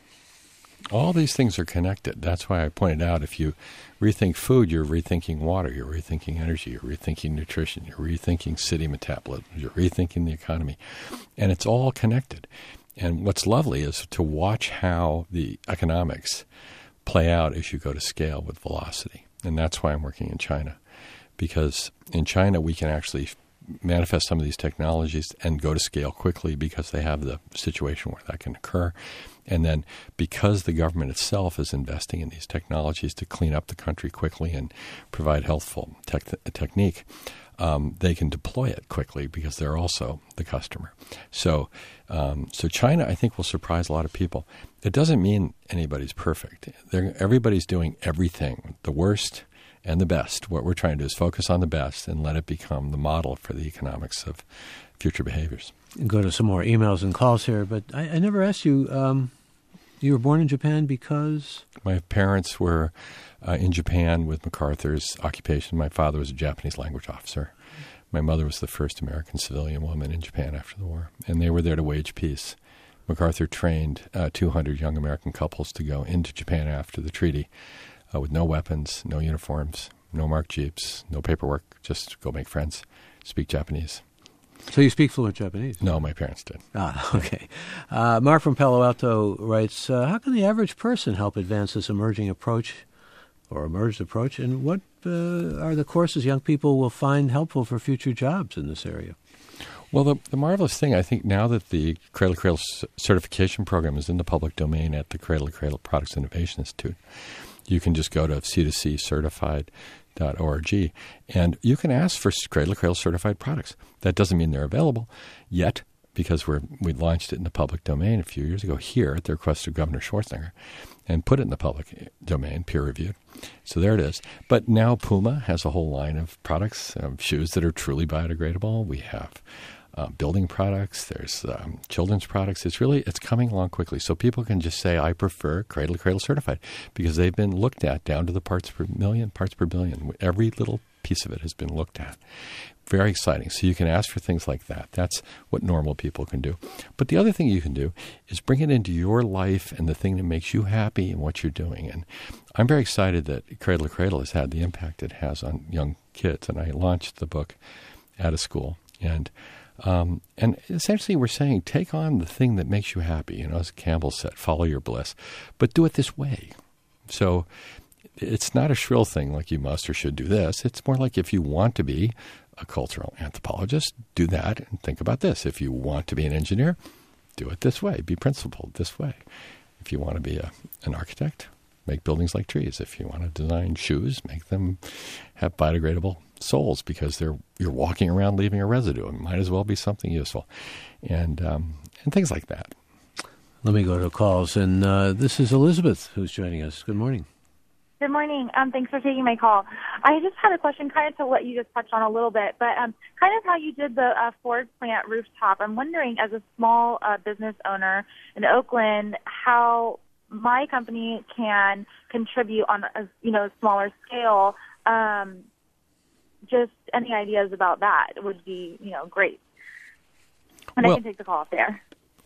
All these things are connected. That's why I pointed out if you rethink food, you're rethinking water, you're rethinking energy, you're rethinking nutrition, you're rethinking city metabolism, you're rethinking the economy. And it's all connected. And what's lovely is to watch how the economics play out as you go to scale with velocity. And that's why I'm working in China. Because in China, we can actually manifest some of these technologies and go to scale quickly because they have the situation where that can occur. And then because the government itself is investing in these technologies to clean up the country quickly and provide healthful tech- technique, um, they can deploy it quickly because they're also the customer. So, um, so China, I think, will surprise a lot of people. It doesn't mean anybody's perfect. They're, everybody's doing everything, the worst and the best. What we're trying to do is focus on the best and let it become the model for the economics of future behaviors. Go to some more emails and calls here, but I, I never asked you, um, you were born in Japan because? My parents were uh, in Japan with MacArthur's occupation. My father was a Japanese language officer. My mother was the first American civilian woman in Japan after the war, and they were there to wage peace. MacArthur trained uh, two hundred young American couples to go into Japan after the treaty uh, with no weapons, no uniforms, no marked jeeps, no paperwork, just go make friends, speak Japanese. So you speak fluent Japanese? No, my parents did. Ah, okay. Uh, Mark from Palo Alto writes, uh, how can the average person help advance this emerging approach or emerged approach, and what uh, are the courses young people will find helpful for future jobs in this area? Well, the, the marvelous thing, I think, now that the Cradle to Cradle certification program is in the public domain at the Cradle to Cradle Products Innovation Institute, you can just go to C two C certified dot org, and you can ask for Cradle to Cradle certified products. That doesn't mean they're available yet, because we're, we launched it in the public domain a few years ago here at the request of Governor Schwarzenegger and put it in the public domain, peer-reviewed. So there it is. But now Puma has a whole line of products, um, shoes that are truly biodegradable. We have uh, building products. There's um, children's products. It's really, it's coming along quickly. So people can just say, I prefer Cradle to Cradle certified because they've been looked at down to the parts per million, parts per billion. Every little piece of it has been looked at. Very exciting. So you can ask for things like that. That's what normal people can do. But the other thing you can do is bring it into your life and the thing that makes you happy and what you're doing. And I'm very excited that Cradle to Cradle has had the impact it has on young kids. And I launched the book at a school. And um, and essentially we're saying, take on the thing that makes you happy. You know, as Campbell said, follow your bliss. But do it this way. So it's not a shrill thing like you must or should do this. It's more like if you want to be a cultural anthropologist, do that and think about this. If you want to be an engineer, do it this way. Be principled this way. If you want to be a, an architect, make buildings like trees. If you want to design shoes, make them have biodegradable soles because they're you're walking around leaving a residue. It might as well be something useful. And, um, and things like that. Let me go to calls. And uh, this is Elizabeth who's joining us. Good morning. Good morning. Um, thanks for taking my call. I just had a question kind of to what you just touched on a little bit, but um, kind of how you did the uh, Ford plant rooftop. I'm wondering, as a small uh, business owner in Oakland, how my company can contribute on a you know smaller scale. Um, just any ideas about that would be you know great. And well, I can take the call off there.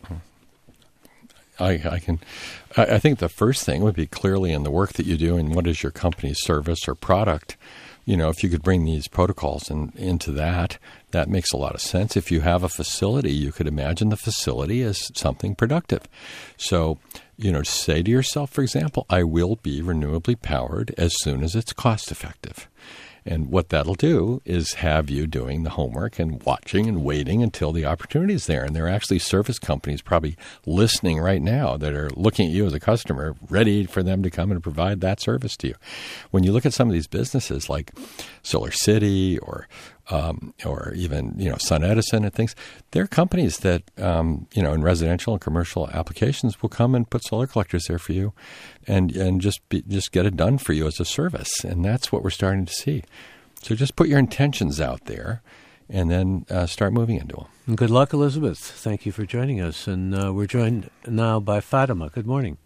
I, I can. I, I think the first thing would be clearly in the work that you do and what is your company's service or product. You know, if you could bring these protocols in, into that, that makes a lot of sense. If you have a facility, you could imagine the facility as something productive. So, you know, say to yourself, for example, I will be renewably powered as soon as it's cost effective. And what that'll do is have you doing the homework and watching and waiting until the opportunity is there. And there are actually service companies probably listening right now that are looking at you as a customer, ready for them to come and provide that service to you. When you look at some of these businesses like Solar City or um, or even, you know, Sun Edison and things, they're companies that, um, you know, in residential and commercial applications will come and put solar collectors there for you and, and just be, just get it done for you as a service. And that's what we're starting to see. So just put your intentions out there and then uh, start moving into them. Good luck, Elizabeth. Thank you for joining us. And uh, we're joined now by Fatima. Good morning.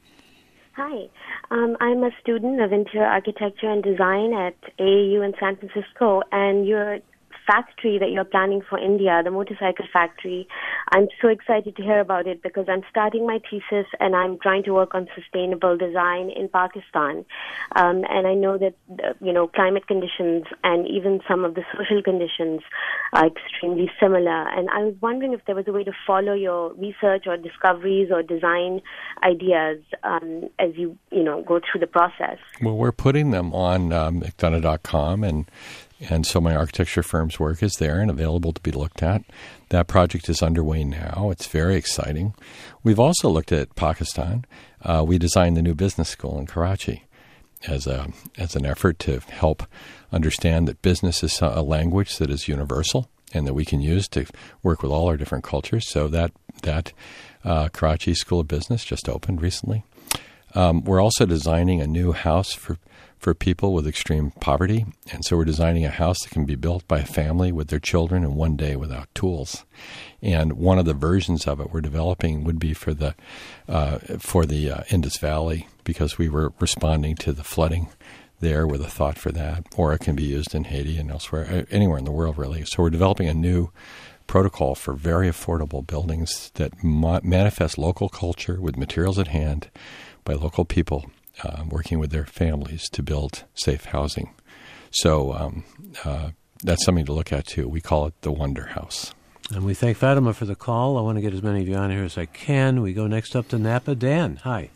Hi. Um, I'm a student of interior architecture and design at A A U in San Francisco, and your factory that you're planning for India, the motorcycle factory, I'm so excited to hear about it because I'm starting my thesis and I'm trying to work on sustainable design in Pakistan. Um, and I know that, uh, you know, climate conditions and even some of the social conditions are extremely similar. And I was wondering if there was a way to follow your research or discoveries or design ideas um, as you, you know, go through the process. Well, we're putting them on um, McDonough dot com, and And so my architecture firm's work is there and available to be looked at. That project is underway now. It's very exciting. We've also looked at Pakistan. Uh, we designed the new business school in Karachi as a as an effort to help understand that business is a language that is universal and that we can use to work with all our different cultures. So that that uh, Karachi School of Business just opened recently. Um, we're also designing a new house for for people with extreme poverty. And so we're designing a house that can be built by a family with their children in one day without tools. And one of the versions of it we're developing would be for the uh, for the uh, Indus Valley, because we were responding to the flooding there with a thought for that. Or it can be used in Haiti and elsewhere, anywhere in the world, really. So we're developing a new protocol for very affordable buildings that ma- manifest local culture with materials at hand by local people, Uh, working with their families to build safe housing. So um, uh, that's something to look at, too. We call it the Wonder House. And we thank Fatima for the call. I want to get as many of you on here as I can. We go next up to Napa. Dan, hi.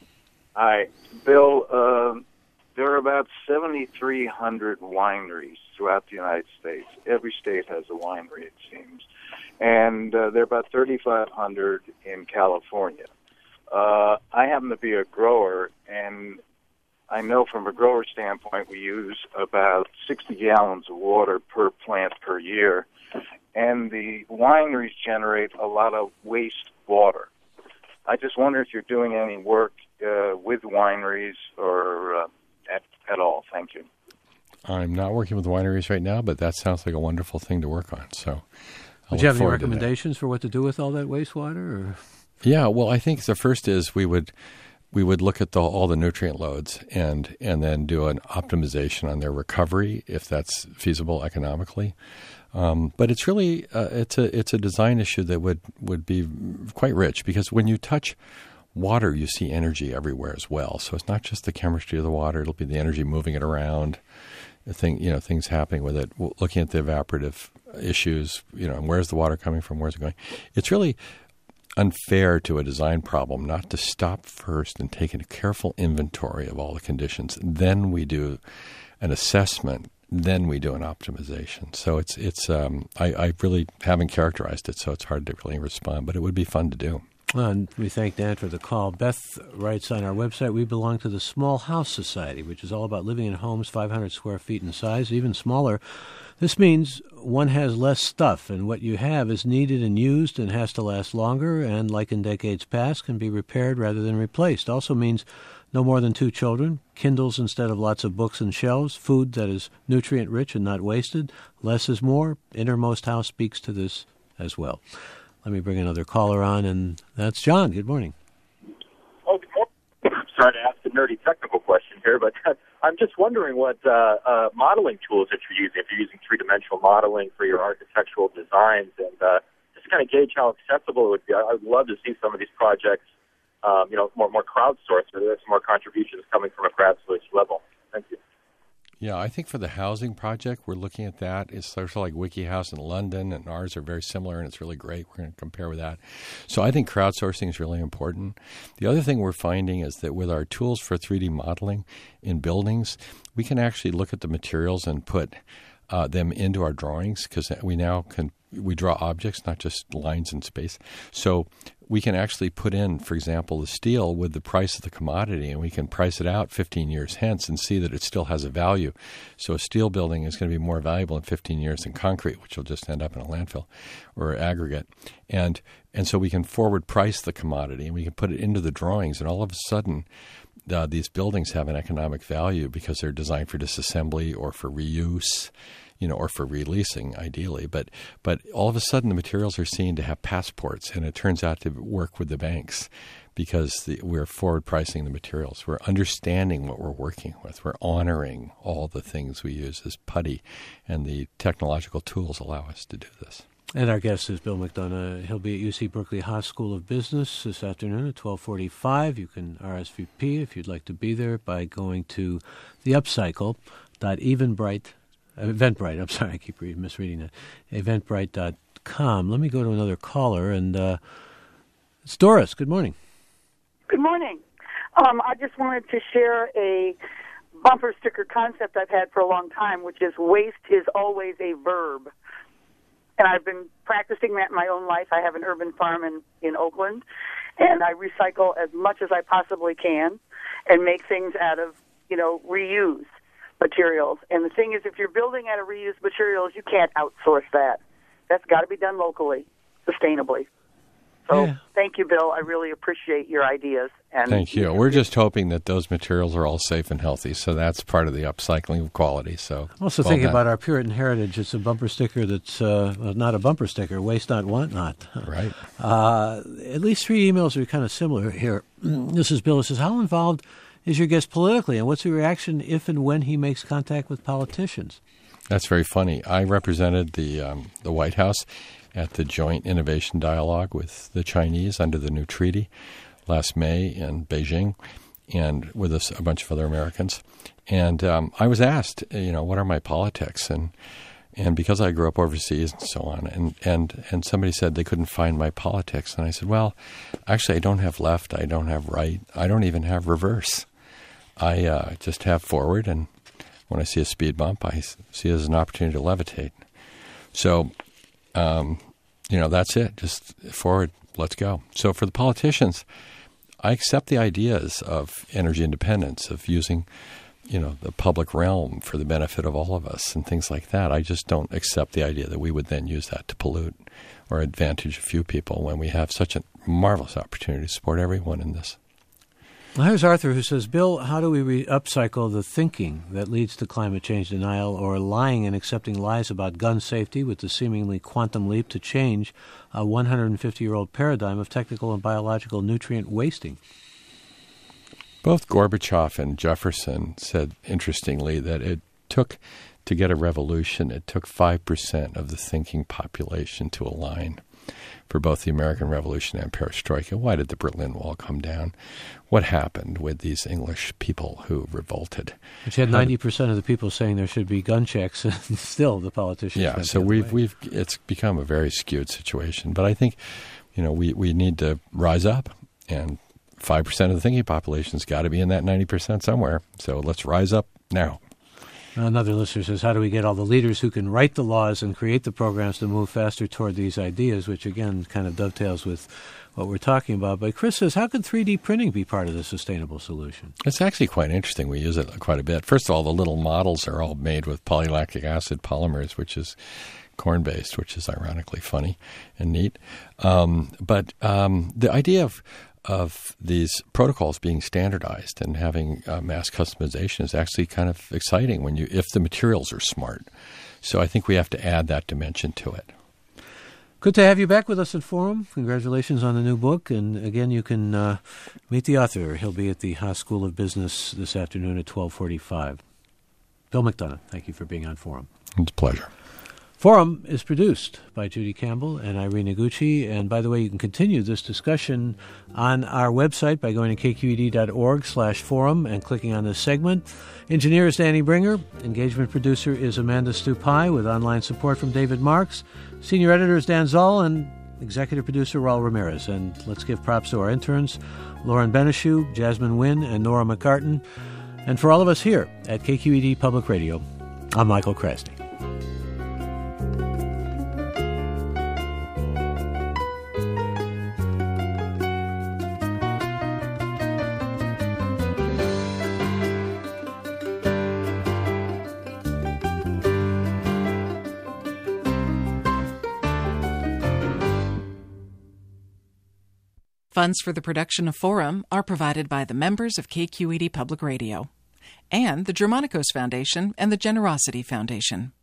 Hi. Bill, uh, there are about seventy-three hundred wineries throughout the United States. Every state has a winery, it seems. And uh, there are about thirty-five hundred in California. Uh, I happen to be a grower, and I know from a grower standpoint we use about sixty gallons of water per plant per year. and the wineries generate a lot of waste water. I just wonder if you're doing any work uh, with wineries or uh, at, at all. Thank you. I'm not working with wineries right now, but that sounds like a wonderful thing to work on. So, would you have any recommendations for what to do with all that wastewater? Or? Yeah, well, I think the first is we would we would look at the, all the nutrient loads and and then do an optimization on their recovery if that's feasible economically. Um, but it's really uh, it's a it's a design issue that would, would be quite rich, because when you touch water, you see energy everywhere as well. So it's not just the chemistry of the water; it'll be the energy moving it around, the thing you know things happening with it. Looking at the evaporative issues, you know, where's the water coming from? Where's it going? It's really unfair to a design problem not to stop first and take a careful inventory of all the conditions. Then we do an assessment. Then we do an optimization. So it's it's um, I, I really haven't characterized it, so it's hard to really respond. But it would be fun to do. And we thank Dan for the call. Beth writes on our website, we belong to the Small House Society, which is all about living in homes five hundred square feet in size, even smaller. This means one has less stuff, and what you have is needed and used and has to last longer, and like in decades past, can be repaired rather than replaced. Also means no more than two children, Kindles instead of lots of books and shelves, food that is nutrient-rich and not wasted. Less is more. Innermost House speaks to this as well. Let me bring another caller on, and that's John. Good morning. Oh, good morning. I'm sorry to ask a nerdy technical question here, but I'm just wondering what uh, uh, modeling tools that you're using, if you're using three-dimensional modeling for your architectural designs, and uh, just kind of gauge how accessible it would be. I would love to see some of these projects Um, you know, more more crowdsourced, or there's more contributions coming from a crowdsourced level. Thank you. Yeah, I think for the housing project, we're looking at that. It's sort of like WikiHouse in London, and ours are very similar, and it's really great. We're going to compare with that. So I think crowdsourcing is really important. The other thing we're finding is that with our tools for three D modeling in buildings, we can actually look at the materials and put uh, them into our drawings, because we now can we draw objects, not just lines in space. So we can actually put in, for example, the steel with the price of the commodity, and we can price it out fifteen years hence and see that it still has a value. So a steel building is going to be more valuable in fifteen years than concrete, which will just end up in a landfill or aggregate. And and so we can forward price the commodity, and we can put it into the drawings, and all of a sudden uh, these buildings have an economic value because they're designed for disassembly or for reuse, you know, or for releasing, ideally. But but all of a sudden, the materials are seen to have passports, and it turns out to work with the banks because the, we're forward pricing the materials. We're understanding what we're working with. We're honoring all the things we use as putty, and the technological tools allow us to do this. And our guest is Bill McDonough. He'll be at U C Berkeley Haas School of Business this afternoon at twelve forty-five. You can R S V P if you'd like to be there by going to the upcycle dot eventbrite Eventbrite, I'm sorry, I keep reading, misreading that. eventbrite dot com. Let me go to another caller, and uh, it's Doris. Good morning. Good morning. Um, I just wanted to share a bumper sticker concept I've had for a long time, which is waste is always a verb. And I've been practicing that in my own life. I have an urban farm in, in Oakland, and I recycle as much as I possibly can and make things out of, you know, reuse materials. And the thing is, if you're building out of reused materials, you can't outsource that. That's got to be done locally, sustainably. So yeah. Thank you, Bill. I really appreciate your ideas. And Thank you. We're just hoping that those materials are all safe and healthy, so that's part of the upcycling of quality. So also well thinking done. about our Puritan heritage. It's a bumper sticker that's uh, well, not a bumper sticker, waste not, want not. Right. Uh, at least three emails are kind of similar here. This is Bill. It says, how involved is your guest politically, and what's the reaction if and when he makes contact with politicians? That's very funny. I represented the um, the White House at the Joint Innovation Dialogue with the Chinese under the new treaty last May in Beijing, and with us, a bunch of other Americans. And um, I was asked, you know, what are my politics? And and because I grew up overseas and so on, and, and, and somebody said they couldn't find my politics. And I said, well, actually, I don't have left. I don't have right. I don't even have reverse. I uh, just have forward, and when I see a speed bump, I see it as an opportunity to levitate. So, um, you know, that's it. Just forward, let's go. So for the politicians, I accept the ideas of energy independence, of using you know, the public realm for the benefit of all of us and things like that. I just don't accept the idea that we would then use that to pollute or advantage a few people when we have such a marvelous opportunity to support everyone in this. Well, here's Arthur, who says, Bill, how do we re- upcycle the thinking that leads to climate change denial or lying and accepting lies about gun safety with the seemingly quantum leap to change a one hundred fifty-year-old paradigm of technical and biological nutrient wasting? Both Gorbachev and Jefferson said, interestingly, that it took, to get a revolution, it took five percent of the thinking population to align for both the American Revolution and Perestroika. Why did the Berlin Wall come down? What happened with these English people who revolted? Which had ninety percent of the people saying there should be gun checks, and still the politicians. Yeah, so we've we've it's become a very skewed situation. But I think, you know, we, we need to rise up, and five percent of the thinking population's got to be in that ninety percent somewhere. So let's rise up now. Another listener says, how do we get all the leaders who can write the laws and create the programs to move faster toward these ideas, which, again, kind of dovetails with what we're talking about. But Chris says, how can three D printing be part of the sustainable solution? It's actually quite interesting. We use it quite a bit. First of all, the little models are all made with polylactic acid polymers, which is corn-based, which is ironically funny and neat. Um, but um, the idea of of these protocols being standardized and having uh, mass customization is actually kind of exciting when you if the materials are smart. So I think we have to add that dimension to it. Good to have you back with us at Forum. Congratulations on the new book. And again, you can uh, meet the author. He'll be at the Haas School of Business this afternoon at twelve forty-five. Bill McDonough, thank you for being on Forum. It's a pleasure. Forum is produced by Judy Campbell and Irene Iguchi. And by the way, you can continue this discussion on our website by going to k q e d dot org slash forum and clicking on this segment. Engineer is Danny Bringer. Engagement producer is Amanda Stupai with online support from David Marks. Senior editor is Dan Zoll and executive producer Raul Ramirez. And let's give props to our interns, Lauren Beneshu, Jasmine Wynn, and Nora McCartan. And for all of us here at K Q E D Public Radio, I'm Michael Krasny. Funds for the production of Forum are provided by the members of K Q E D Public Radio and the Germanicos Foundation and the Generosity Foundation.